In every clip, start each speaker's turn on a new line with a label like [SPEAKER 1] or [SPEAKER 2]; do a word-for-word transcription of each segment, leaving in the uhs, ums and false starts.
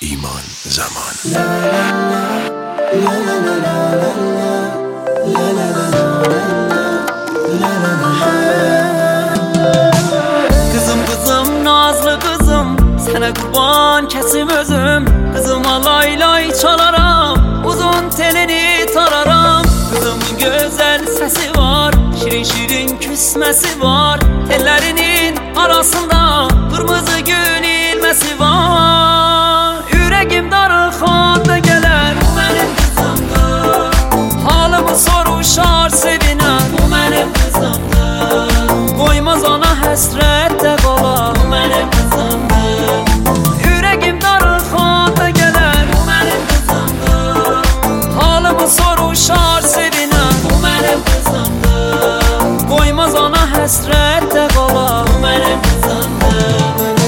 [SPEAKER 1] İman Zaman.
[SPEAKER 2] Kızım kızım nazlı kızım, sana kurban kesim özüm. Kızıma lay lay çalaram, uzun telini tararam. Kızımın güzel sesi var, şirin şirin küsmesi var. Tellerinin arasında kırmızı gül ilmesi var. Yüreğim darıxanda gelir bu benim kızımdır. Halımı soruşar seviner bu benim kızımdır. Koymaz ona həsrətdə qalar bu benim kızımdır. Yüreğim darıxanda gelir bu benim kızımdır. Halımı soruşar seviner bu benim kızımdır. Koymaz ona həsrətdə qalar bu benim kızımdır.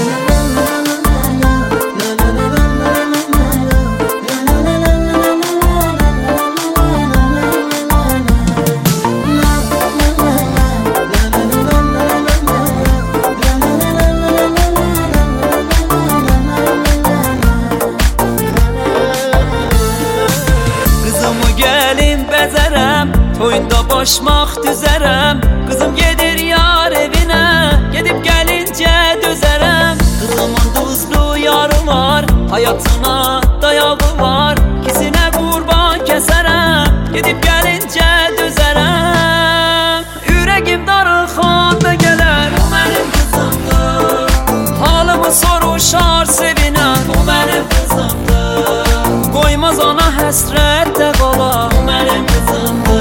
[SPEAKER 2] Toyunda başmaq düzərəm, qızım gedir yar evinə, gedib gəlincə dözərəm. Qızımın duzlu yarı var, hayatına dayağı var, kisinə qurban kəsərəm, gedib gəlincə dözərəm. Yüreğim darıxanda gələr bu mənim qızımdır. Halımı soruşar sevinər bu mənim qızımdır. Qoymaz ona həsrətdə qalar bu mənim qızımdır.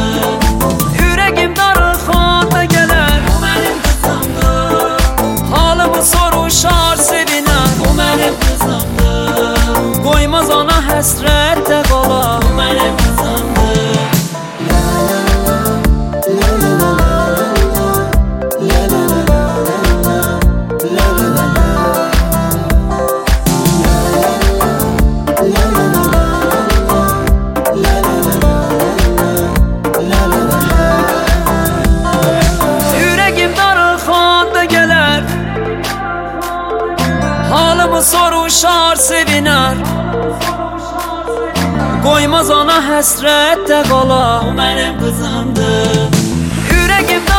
[SPEAKER 2] Soruşar seviner bu benim kızımdır. Koymaz ona həsrətdə qalar bu benim kızımdır. Yüreğim darıxanda gələr, halımı soruşar seviner. Koymaz ona həsrətdə qalar bu benim kızımdır. Yüreğim